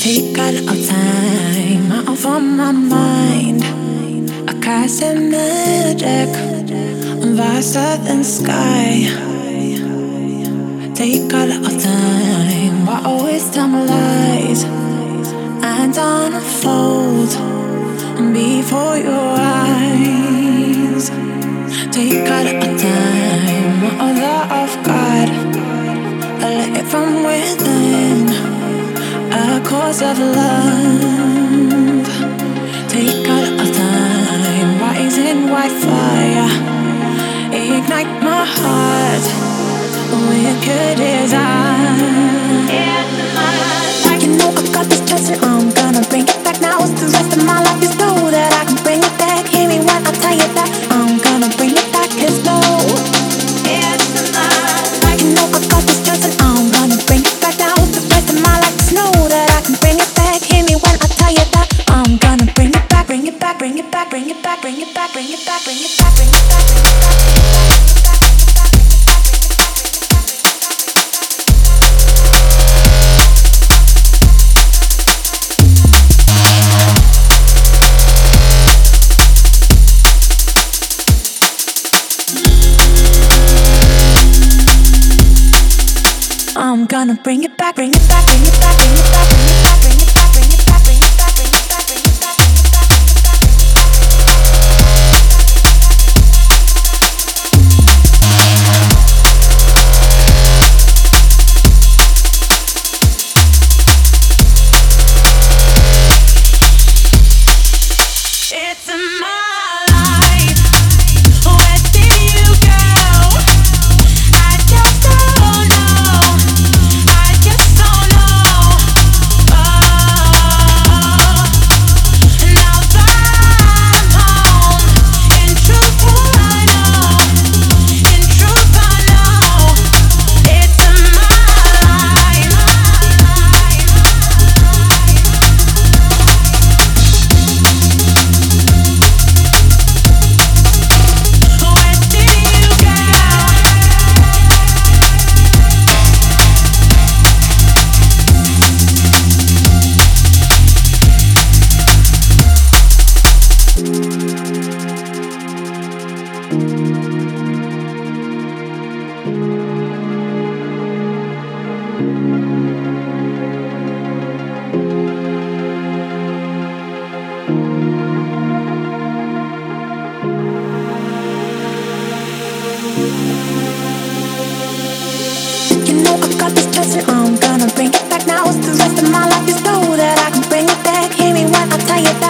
Take a little time out from my mind. I cast a magic vaster than sky. Take a little time, I always tell my lies and unfold before your eyes. Take a little time, mother of God, I let it from within, a course of love. Take a little time, rise in white fire, ignite my heart with pure desire. You know I got this chance and I'm gonna bring it back now. It's the rest of my life, you know that I can bring it back. Hear me when I tell you that I'm gonna bring it back. It's no, it's mine. You know I got this chance and I'm gonna bring it back now. It's the rest of my life, just know that I can bring it back. Hear me when I tell you that I'm gonna bring it back, bring it back, bring it back, bring it back, bring it back, bring it back, bring it back, bring it back, bring it back. I'm gonna bring it back, bring it back, bring it back, bring it back, bring it back, bring it back, bring it back, bring it back, bring it back, bring it back, bring it back. It's a my life. Where did you go? I just don't know. I just don't know. Oh, now that I'm home, in truth I know. In truth I know. It's a my life. Where did you go? You know I got this chance and I'm gonna bring it back now. It's the rest of my life, just know that I can bring it back. Hear me when I tell you that